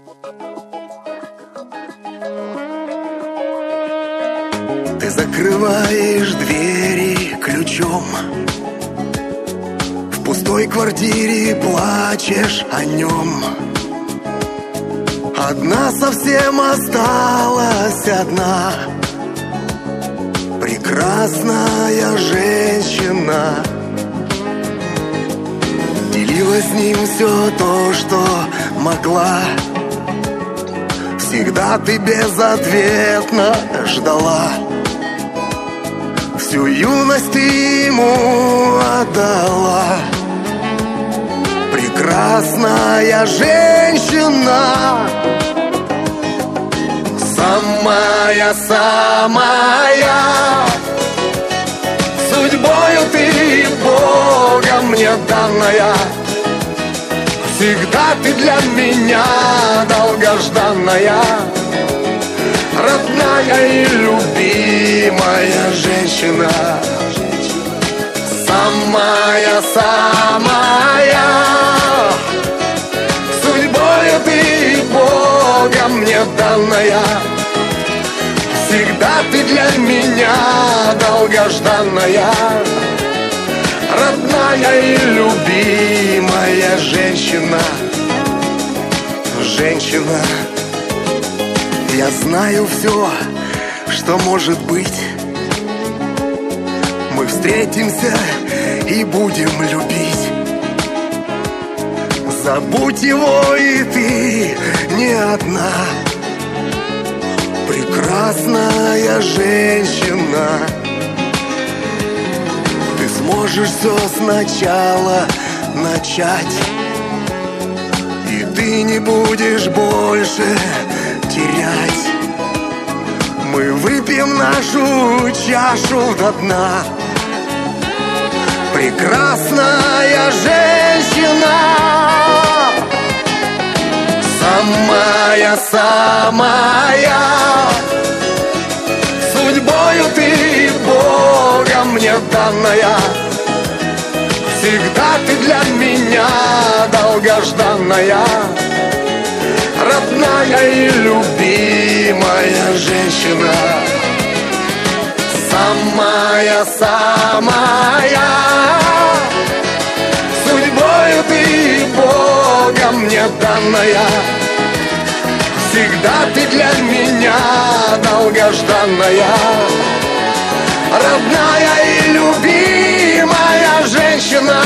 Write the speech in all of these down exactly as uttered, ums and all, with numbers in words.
Ты закрываешь двери ключом, в пустой квартире плачешь о нем. Одна совсем осталась одна, прекрасная женщина. Делила с ним все то, что могла. Всегда ты безответно ждала. Всю юность ты ему отдала. Прекрасная женщина, самая-самая. Судьбою ты Богом мне данная. Всегда ты для меня долгожданная, родная и любимая женщина, самая-самая. Судьбою ты Богом мне данная. Всегда ты для меня долгожданная, родная и любимая женщина. Женщина, я знаю все, что может быть. Мы встретимся и будем любить. Забудь его, и ты не одна. Прекрасная женщина, ты сможешь все сначала начать, и ты не будешь больше терять. Мы выпьем нашу чашу до дна. Прекрасная женщина, самая-самая. Судьбою ты Богом мне данная. Всегда ты для меня долгожданная, родная и любимая женщина, самая-самая. Судьбою ты Богом мне данная. Всегда ты для меня долгожданная, родная и любимая женщина.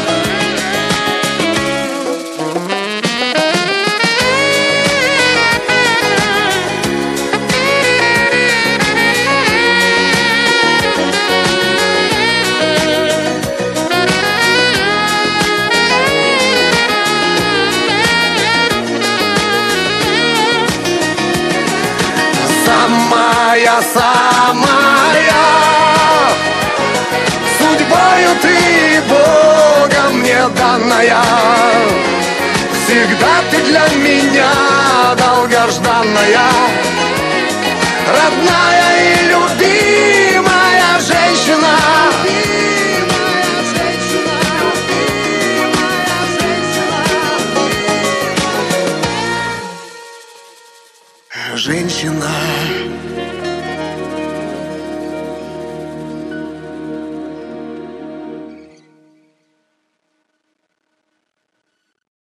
Самая-самая. Судьбою ты Богом мне данная. Всегда ты для меня долгожданная, родная и любимая женщина. Женщина,